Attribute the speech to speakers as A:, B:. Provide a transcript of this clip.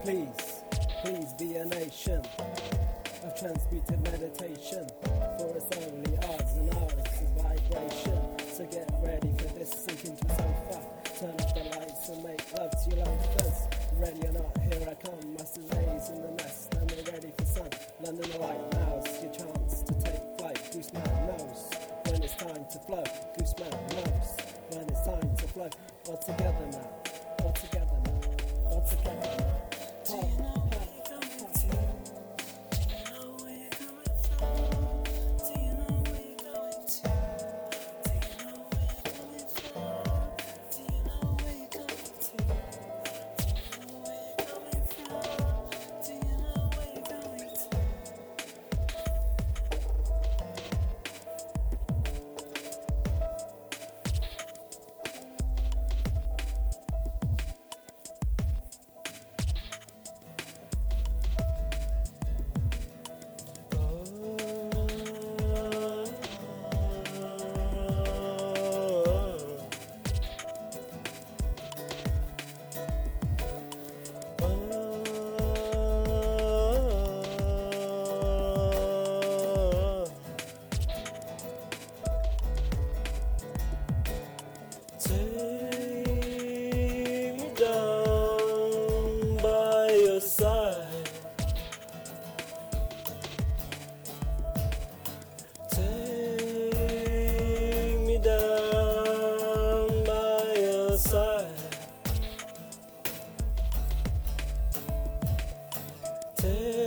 A: Please be a nation of transmuted meditation, for it's only ours and ours is vibration. So get ready for this, sink into a sofa, turn off the lights and make love to your loafers. Ready or not, here I come, Master's A's in the nest, and we're ready for sun. London the lighthouse, your chance to take flight. Gooseman knows when it's time to flow. Gooseman knows when it's time to flow. All together now, all together now, all together now.
B: Take